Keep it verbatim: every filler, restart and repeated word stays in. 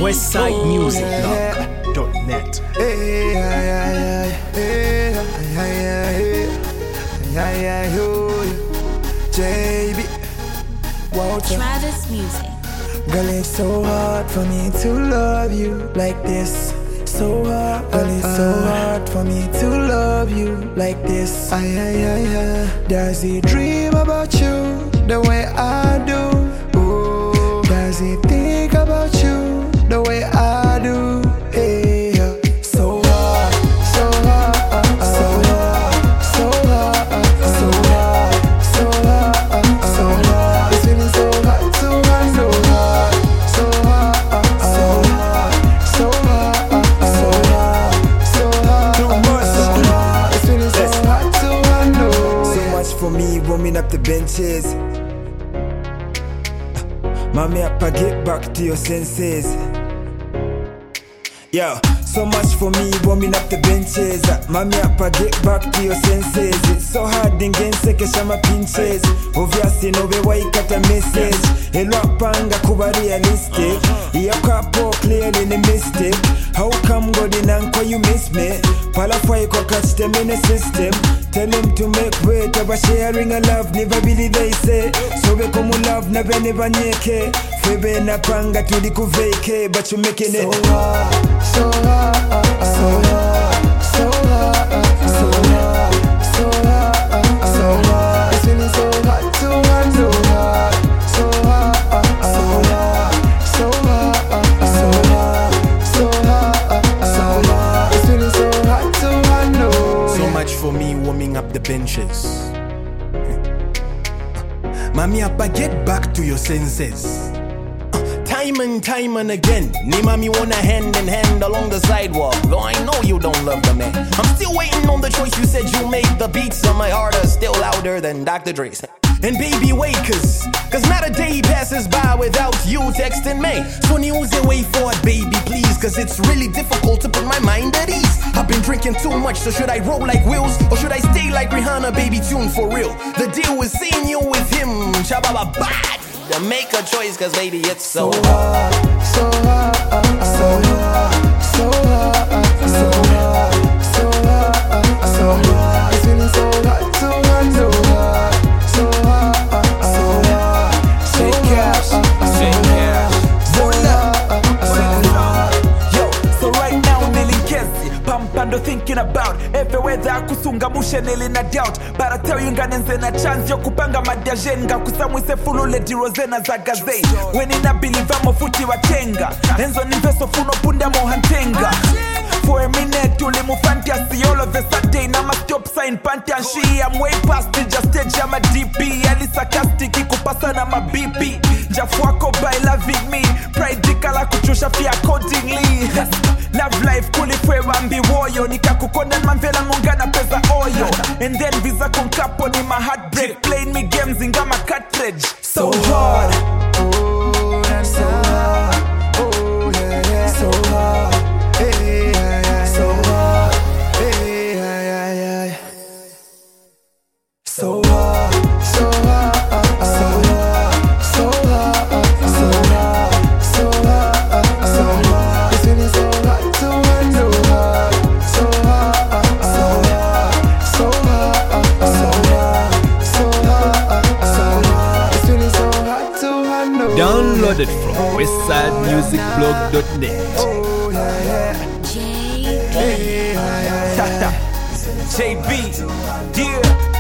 westside music dot net. Hey, yeah, yeah, yeah, hey, yeah, yeah, yeah, yeah, J B, Walter. Travis Music. Girl, it's so hard for me to love you like this. So hard, girl, it's so hard for me to love you like this. Ay, ay, ay, ay. Does he dream about you the way I do? Ooh. Does he think about you the way I do? Hey, yeah. So hard, so hard, so hard, so hard, so hard, so hard, so hard. It's feeling so hard to handle, hard, so hard, so hard, so hard, so hard, so hard, so hard. It's feeling so hard to handle. So much for me warming up the benches. Mommy, up, I get back to your senses. Yo, so much for me warming up the benches. Mommy, up, I get back to your senses. It's so hard in game sekesha my pinches. Obviously no way why cut a message. Hello panga kuba realistic. Iyo kapo clearly the mistake. How come God in anko you miss me? Palafai ko catch them in the system. Tell him to make way. Taba sharing a love never believe they say. So we come love never never nyeke. Febe na panga to the kuveke. But you making it so hard, so hard, so hard, so hard, so hard, so hard, so hard. It's feeling so hard to handle, hard, so hard, so hard, so hard, so hard, so hard, so hard. It's feeling so hard to handle. So much for me warming up the benches. Mommy, Appa, get back to your senses. Time and time and again, me mommy wanna hand in hand along the sidewalk. Though I know you don't love the man. I'm still waiting on the choice you said you made. The beats on my heart are still louder than Doctor Dre's. And baby wait, cause, cause not a day passes by without you texting me. So news and wait for it, baby, please. Cause it's really difficult to put my mind at ease. I've been drinking too much, so should I roll like Wills? Or should I stay like Rihanna, baby, tune for real? The deal is seeing you with him, shababa bad. Make a choice, cause baby it's so, so hard, so hard, so hard, so hard, so hard, so hard, so hard. It's feeling so hard to handle, hard, so hard, so hard, so hard, so hard, so hard. Yo, so right now Nelly Kezi Pampando thinking about every weather kusunga mushe Nelly na doubt. But I tell you nganenze na chance yo kupanga madiajenga kusamwise fulule dirozena za gazei. When in a believe I'm a futi wa tenga Enzo niveso funo punda mohantenga. For a minute you limu fantasy. All of a sudden I'm a stop sign panty and she. I'm way past the just stage I'm a D P. Ali sarcastic ikupasa na ma B P. Jafuako by loving me. Pride dikala kuchusha fi accordingly. Love life kulifwe wambi woyo. Nika kukonda manvela mungana pesa oyo. And then visa konkapo ni my heartbreak. Playing me games in my cartridge. So hard. Oh, that's so hard. Oh, yeah, yeah. So hard. Hey, yeah, yeah. So hard. Hey, yeah, yeah, yeah. So hard. So hard. So hard. So hard. So hard. So hard. So hard. It's feeling so hard to handle, hard. So hard. So hard. So hard. So hard. So hard. So hard. It's feeling so hard to handle. Download it from westside music blog dot net. Oh, yeah, yeah. J. Hey, yeah, yeah, yeah. J B, yeah.